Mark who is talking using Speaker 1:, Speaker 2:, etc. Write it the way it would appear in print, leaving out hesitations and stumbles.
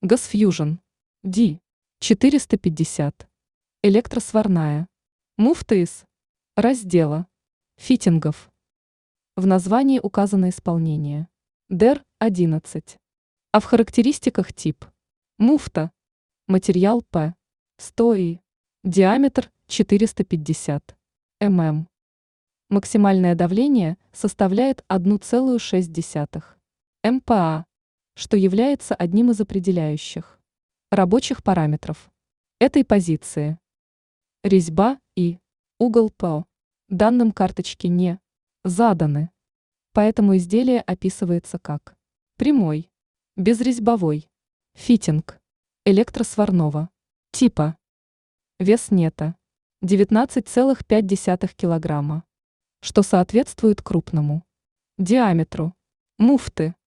Speaker 1: Газфьюжн. D450. Электросварная. Муфта из раздела фитингов. В названии указано исполнение. ДЭР-11. А в характеристиках тип. Муфта. Материал П. 100 и. Диаметр 450 мм. Максимальное давление составляет 1,6 МПа, что является одним из определяющих рабочих параметров этой позиции. Резьба и угол по данным карточки не заданы, поэтому изделие описывается как прямой, безрезьбовой, фитинг, электросварного типа. Вес нета 19,5 килограмма, что соответствует крупному диаметру муфты